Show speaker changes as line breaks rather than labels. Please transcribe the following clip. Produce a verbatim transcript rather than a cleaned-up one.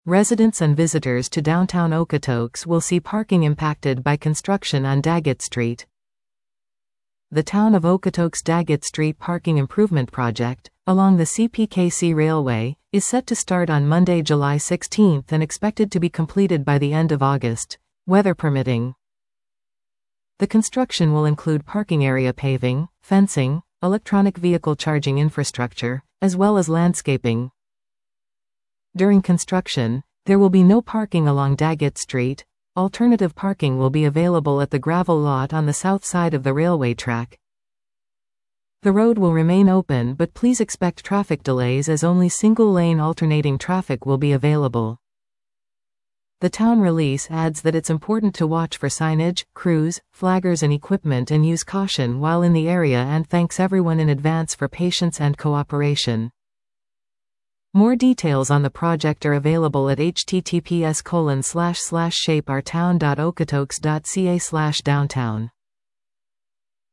Residents and visitors to downtown Okotoks will see parking impacted by construction on Daggett Street. The Town of Okotoks Daggett Street Parking Improvement Project, along the C P K C Railway, is set to start on Monday, July sixteenth and expected to be completed by the end of August, weather permitting. The construction will include parking area paving, fencing, electronic vehicle charging infrastructure, as well as landscaping. During construction, there will be no parking along Daggett Street. Alternative parking will be available at the gravel lot on the south side of the railway track. The road will remain open, but please expect traffic delays as only single-lane alternating traffic will be available. The town release adds that it's important to watch for signage, crews, flaggers and equipment and use caution while in the area, and thanks everyone in advance for patience and cooperation. More details on the project are available at h t t p s colon slash slash shape our town dot okotoks dot c a slash downtown.